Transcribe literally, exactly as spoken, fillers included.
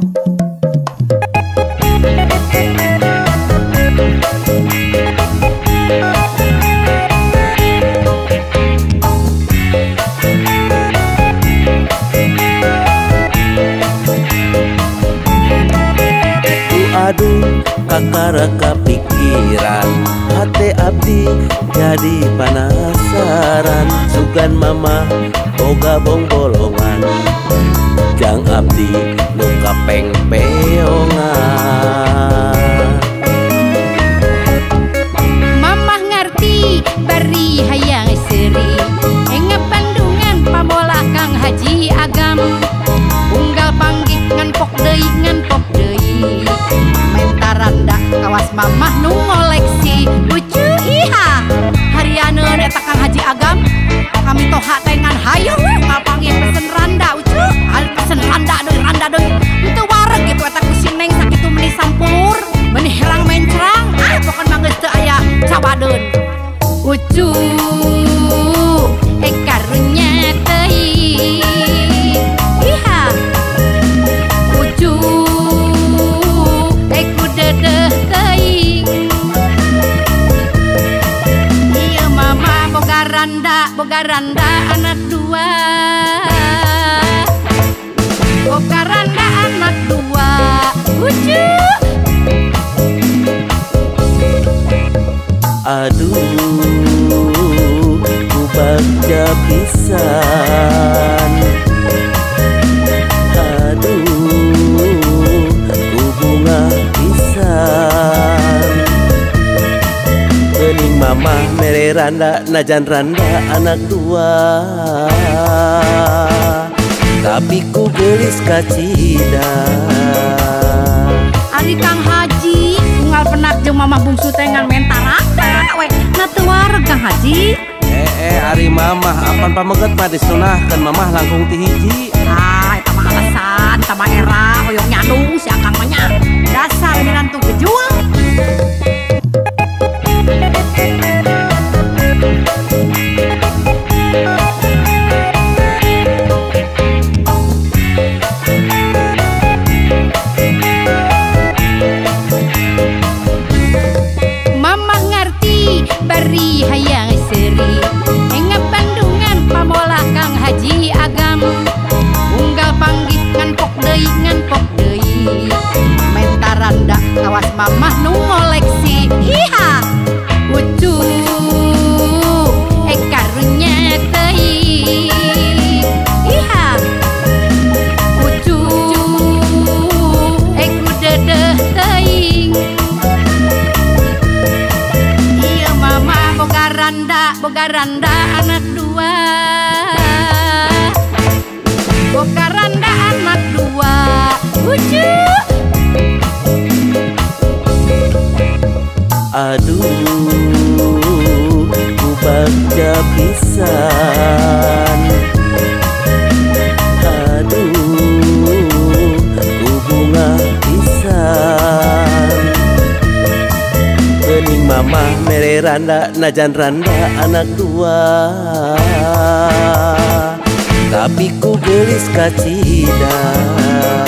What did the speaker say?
Aduh kakara kepikiran, hati abdi jadi penasaran. Sugan mama boga bong bolongan, jang abdi nuka peng-peongan. Mama ngerti bari hayang seri, enggak Bandungan pamola Kang Haji Agam. Unggal panggih ngan pok deui ngan pok deui, mentaranda kawas mamah nu ngoleksi. Lucu iha harianeun eta Kang Haji Agam, kami toha tengan hayang ngapanggih pesen randa. Ucu al pesen randa deui randa deui teu wareg gitu eta ku si Neng sakitu meuni sampulur meuni herang mencrang. Ah pokon mah geus teu aya cabadeun. Ucu eh karunya teuing iha ucu eh ku dedeh teuing. Ieu mama boga randa boga randa anak dua, boga randa anak dua. Ucu Aduh ku bagja pisan, aduh ku bunga pisan. Geuning mama mere randa najan randa anak dua, tapi ku gelis kacida. Ari Kang Haji unggal penak jeung mamah bungsu tengan mentaranda we na teu wareg Kang Haji. Eh eh ari mamah apan pameget mah disunahkeun mamah langkung ti hiji. Ah eta mah alasan eta mah era hoyong nyandung si Akang mah nya. Dasar mirantu kejual. Mamah ngerti bari hayang seri, enggak Bandungan pamola Kang Haji Agam. Unggal panggih ngan pok deui ngan pok deui, mentaranda kawas mamah nu ngoleksi. Iha ucu eh karunya teuing iha ucu eh ku dedeh teuing. Ieu mama boga randa boga randa anak dua, boga randa anak dua. Ucu Aduh ku bagja pisan, aduh ku bunga pisan. Geuning mama mere randa najan randa anak dua, tapi ku gelis kacida.